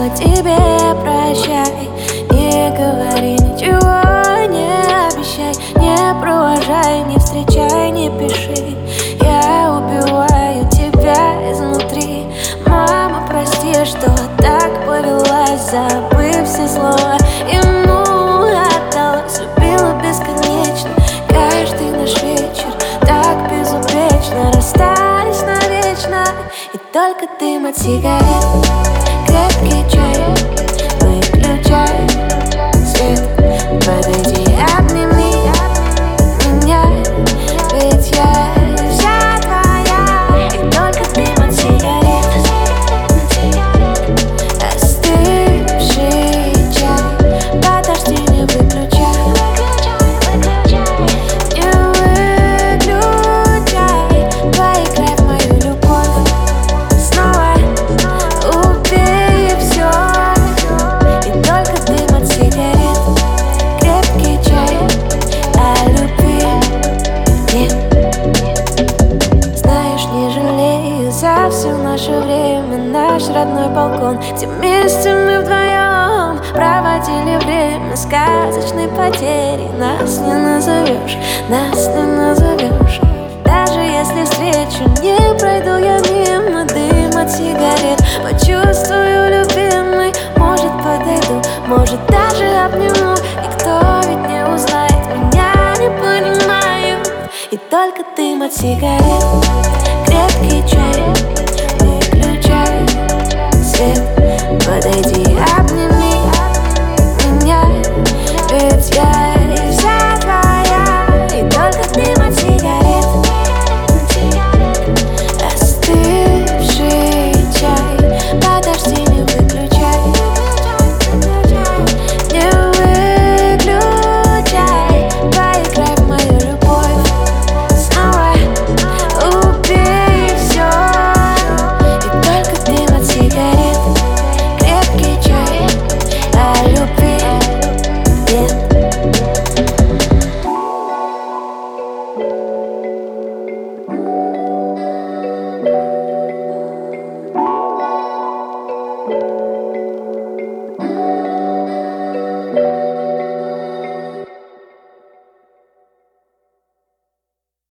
сказала тебе прощай. Не говори ничего, не обещай, не провожай, не встречай, не пиши. Я убиваю тебя изнутри. Мама, прости, что так повелась, забыв все слова. Ему отдалась, любила бесконечно. Каждый наш вечер так безупречно. Расстались навечно, и только дым от сигарет, крепкий чай. Выключай свет, подойди, обними меня, ведь я вся твоя. И только дым от сигарет, остывший чай. Подожди, не выключай, не выключай. Поиграй в мою любовь снова, убей все. И только дым от сигарет, крепкий чай. А любви нет. Знаешь, не жалею за все наше время, наш родной балкон, где вместе мы вдвоем проводили время сказочной потери. Нас не назовешь, нас не назовешь. Даже если встречу не пройду я мимо, дым от сигарет почувствую, любимый. Может, подойду, может, даже обниму. Никто ведь не узнает, меня не понимаю. И только дым от сигарет, крепкий чай.